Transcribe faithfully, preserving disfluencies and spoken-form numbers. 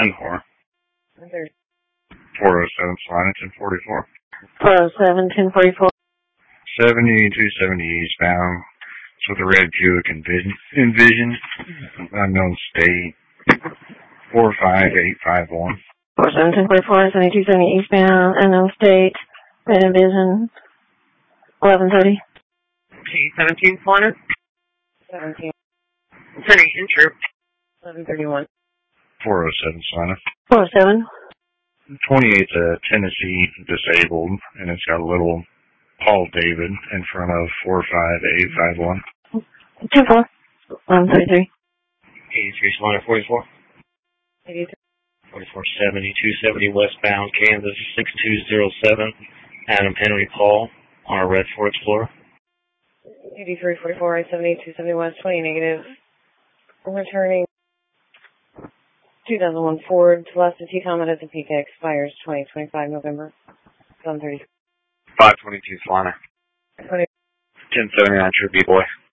ten four. There's four oh seven, Salina, ten forty-four. four oh seven, ten forty-four. seventy-two seventy eastbound. It's with a red Buick Envision. Envision. Unknown state. four five eight five one. four oh seven, ten forty-four, seventy-two seventy eastbound, unknown state, red Envision, eleven thirty. T seventeen, Salina. seventeen. Attorney Introop. eleven thirty-one. four oh seven, Salina. four oh seven. twenty-eight's a Tennessee disabled, and it's got a little Paul David in front of four five eight five one. two four. eleven thirty-three. eighty-three, Salina, forty-four. eighty-three. forty-four seventy, two seventy westbound, Kansas, six two zero seven. Adam Henry Paul on a red Ford Explorer. eighty-three forty-four, I seventy, two seventy west, twenty negative. Returning two thousand one Ford, Celeste T Comet at the P K, expires twenty twenty-five November. eleven thirty. five twenty-two, Salina. twenty. ten seventy-nine, True B-Boy.